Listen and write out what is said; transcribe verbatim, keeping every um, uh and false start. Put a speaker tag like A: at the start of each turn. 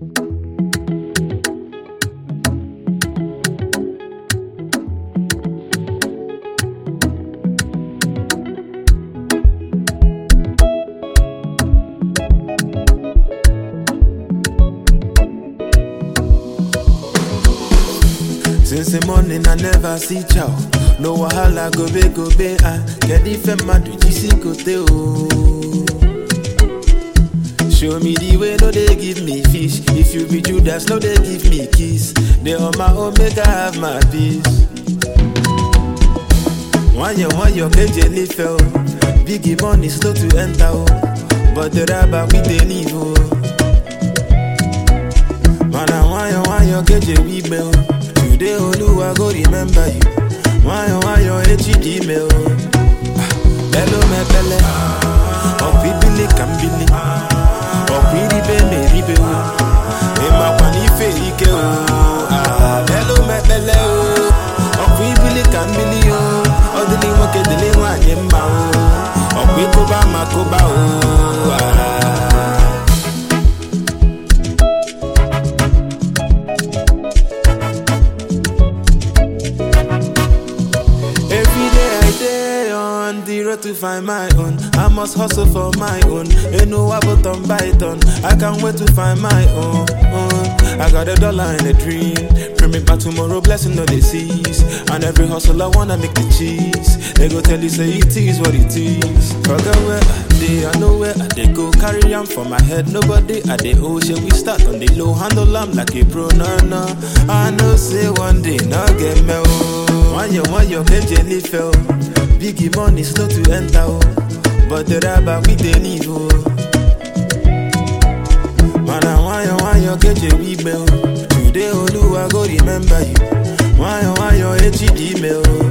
A: Since the morning I never see chow. No wahala go be go be ah. Get if a man do G C kote oh. Show me the way, no they give me fish. If you be Judas, no they give me kiss. They on my own make I have my peace. One year, one year, K J leave oh. Biggie money slow to enter oh. But the rabba we they leave oh. Man I one year, one year, K J we me oh. Today, Oluwa go remember you. Why, why your H D mail? Hello, my pele. Oh, people can believe. Oh, pretty baby, baby. Hey, my one if it hello, my pele. Oh, people can believe. Oh, the name of the name one, Yemba. Oh, we go back, my go back. To find my own, I must hustle for my own. Ain't no button Python. I can't wait to find my own. I got a dollar and a dream. Bring me back tomorrow, blessing no disease. And every hustle I wanna make the cheese. They go tell you say it is what it is. Forget where I dey, I know where I dey go. Carry on for my head, nobody at the ocean. We start on the low, handle am like a pro, no no. I know say one day, no get me oh. One year, one year, K J leave fell. Biggie money slow to enter oh. But the rabba we they leave oh. Man I want you, want you, K J we mail. Today Oluwa go remember you. Want you, want you, H D mail.